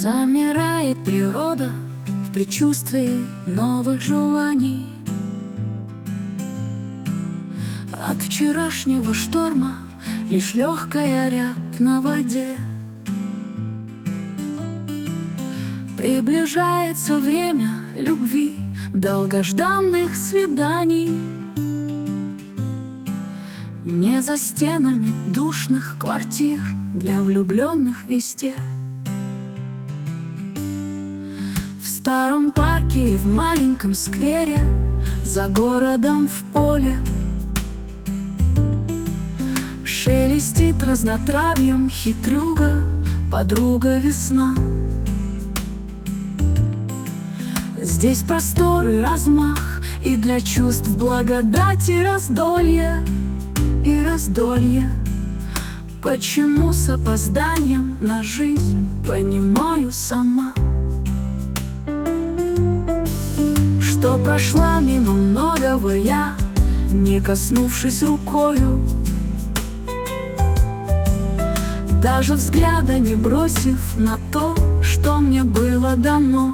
Замирает природа в предчувствии новых желаний. От вчерашнего шторма лишь легкая рябь на воде. Приближается время любви, долгожданных свиданий. Не за стенами душных квартир для влюбленных везде. В старом парке и в маленьком сквере, за городом в поле, шелестит разнотравьем хитрюга, подруга весна. Здесь простор и размах, и для чувств благодать и раздолье, и раздолье. Почему с опозданием на жизнь, понимаю сама, что прошла мимо многого я, не коснувшись рукою, даже взгляда не бросив на то, что мне было дано.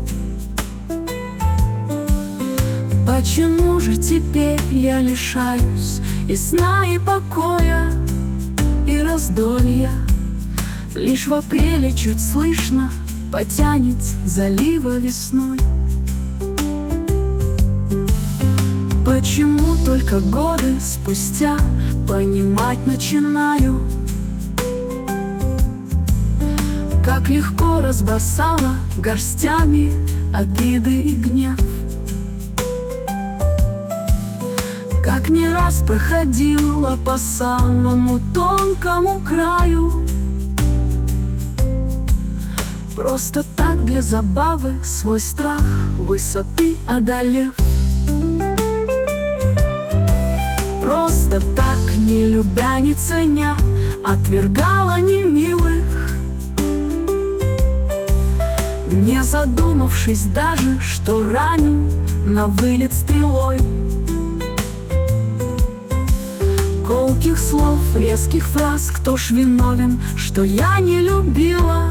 Почему же теперь я лишаюсь и сна, и покоя, и раздолья? Лишь в апреле чуть слышно потянет залива весной. Почему только годы спустя понимать начинаю, как легко разбросала горстями обиды и гнев? Как не раз проходила по самому тонкому краю, просто так для забавы свой страх высоты одолев. Просто так, не любя, не ценя, отвергала немилых, не задумавшись даже, что ранен на вылет стрелой. Колких слов, резких фраз, кто ж виновен, что я не любила?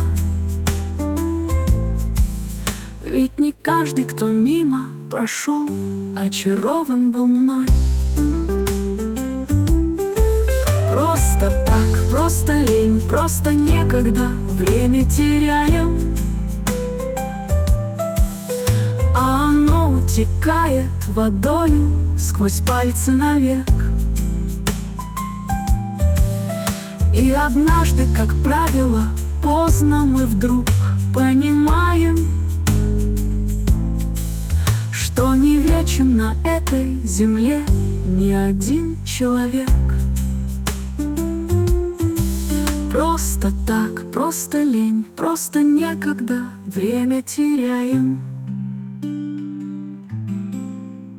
Ведь не каждый, кто мимо прошел, очарован был мной. Просто так, просто лень, просто некогда, время теряем, а оно утекает водою сквозь пальцы навек. И однажды, как правило, поздно мы вдруг понимаем, что не вечен на этой земле ни один человек. Просто так, просто лень, просто некогда, время теряем,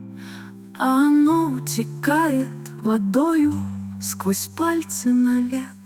а оно утекает водою сквозь пальцы навек.